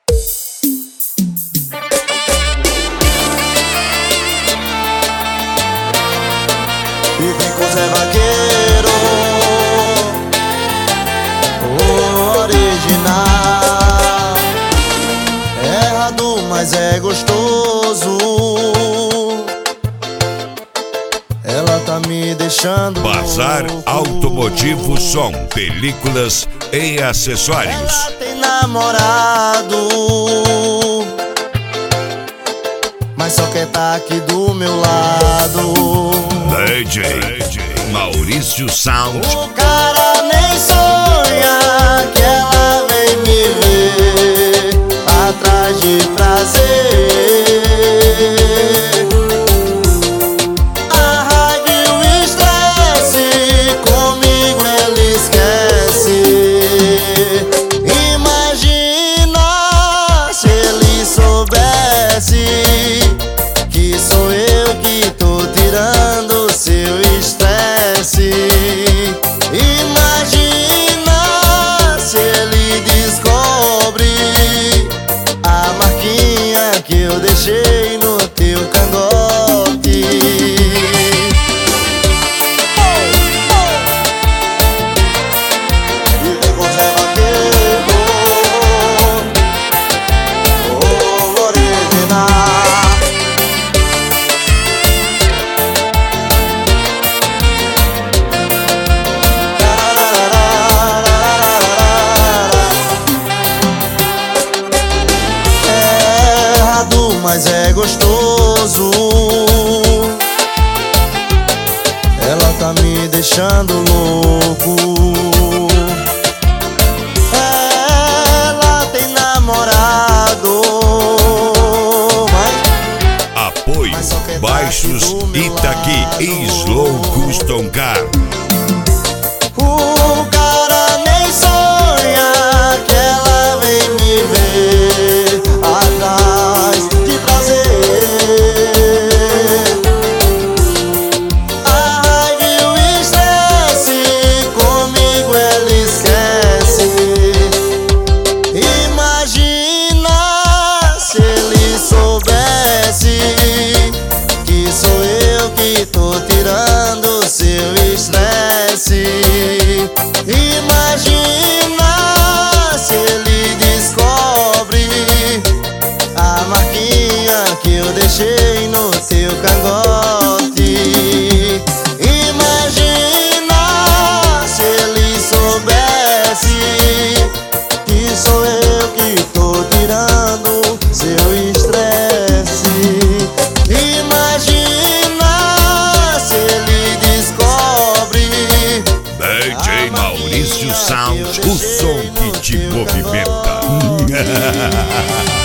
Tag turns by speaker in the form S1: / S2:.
S1: E vem com Zé Vaqueiro, o original. É errado, mas é gostoso. Ela tá me deixando.
S2: Bazar Automotivo Som, películas e acessórios.
S1: Ela tem namorado, mas só quer tá aqui do meu lado.
S2: DJ Maurício Sound.
S1: O cara nem sonha que ela vem me ver atrás de prazer. A raiva e o estresse comigo ele esquece. Imagina se ele soubesse que sou eu que tô tirando seu estresse. Imagina se ele descobre a marquinha que eu deixei no teu cangote. E vem com Zé Vaqueiro, o original. Mas é gostoso. Ela tá me deixando louco. Ela tem namorado,
S2: Apoio
S1: mas só quer
S2: Baixos
S1: tá aqui do meu
S2: Itaqui
S1: lado.
S2: e Slow Custom Car.
S1: O cara nem sonha que ela vem me ver atrás de prazer. A raiva e o estresse comigo ele esquece. Imagina se ele soubesse que sou eu que tô tirando seu estresse. Imagina se ele descobre a marquinha que eu deixei no teu cangote. Imagina se ele soubesse que sou eu que tô tirando seu estresse. Imagina se ele descobre
S2: DJ Maurício Sound, o som que te movimenta.